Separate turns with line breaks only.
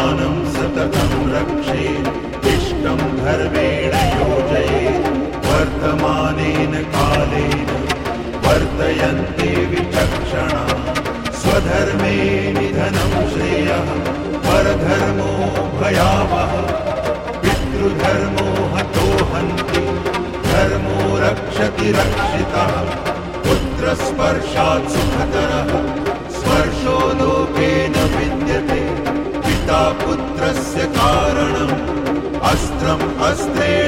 आत्मानं सततं रक्षेत् इष्टं धर्मेण योजयेत् वर्तमानेन कालेन वर्तयन्ते विचक्षणा स्वधर्मे निधनं श्रेयः परधर्मो भयावहः पितृधर्मो हतो हन्ति धर्मो रक्षति रक्षितः पुत्रस्पर्शात् सुखतरः स्पर्शो लोके न विद्यते पिता पुत्रस्य कारणम् अस्त्रम् अस्त्रेण